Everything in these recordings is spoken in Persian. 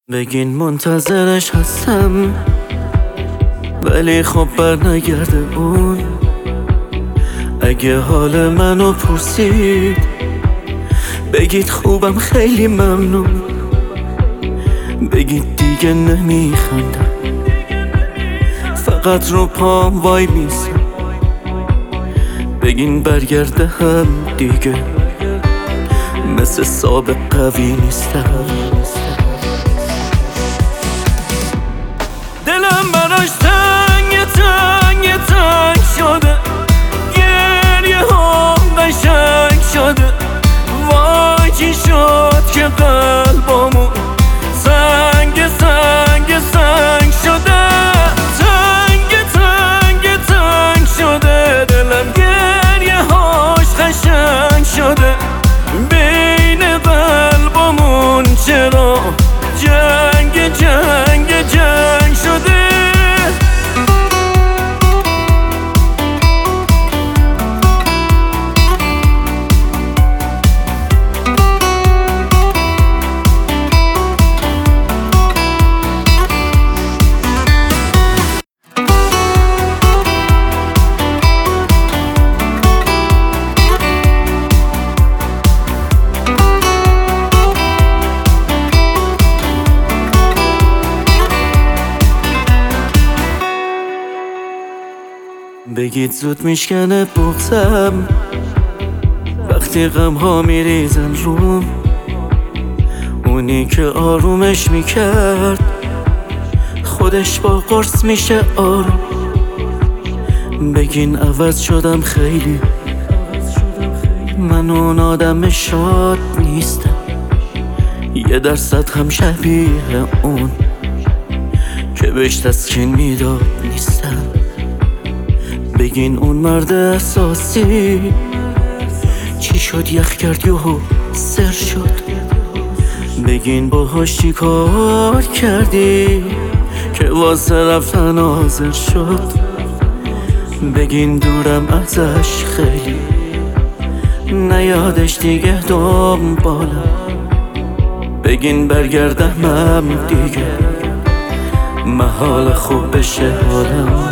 بگین منتظرش هستم، ولی خب بر نگرده اون. اگه حال منو پرسید بگید خوبم، خیلی ممنون. بگید دیگه نمیخندم، فقط رو پام وای میسم. بگین برگرده هم دیگه، مثل سابق قوی نیستم. دلم براش تنگ تنگ تنگ شده، گریه ها قشنگ شده. وای چی شد که قلبمون سنگ سنگ سنگ شده. تنگ تنگ تنگ شده دلم، گریه هاش قشنگ شده. بین قلبمون چرا جنگ جنگ جنگ شده. بگید زود میشکنه بغضم وقتی غم ها میریزن روم. اونی که آرومش میکرد خودش با قرص میشه آروم. بگین عوض شدم خیلی، من اون آدم شاد نیستم. 1% هم شبیه اون که بهش تسکین میداد نیستم. بگین اون مرد احساسی چی شد، یخ کرد یهو سر شد. بگین باهاش چی کار کردی که واسه رفتن حاضر شد. بگین دورم ازش خیلی، نیادش دیگه دنبالم. بگین برگردم دیگه، محال خوب بشه حالم.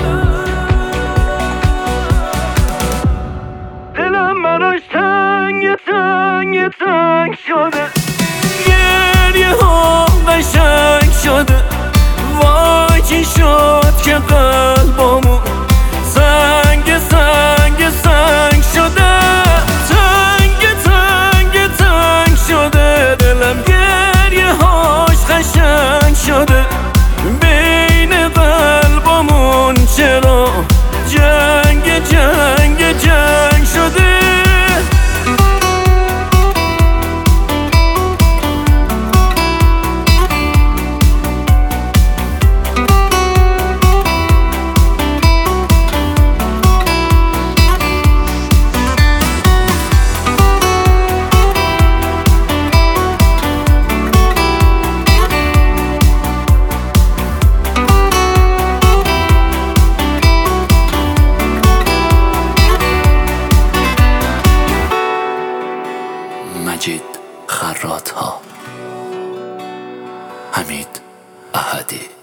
براش تنگ تنگ تنگ شده، گریه ها قشنگ شده. وای چی شد که قلبمون سنگ سنگ سنگ شده. تنگ تنگ تنگ شده دلم، گریه هاش قشنگ شده. بین قلبمون چرا جنگ جنگ جنگ شده. مجید خرات‌ها، حمید احدی.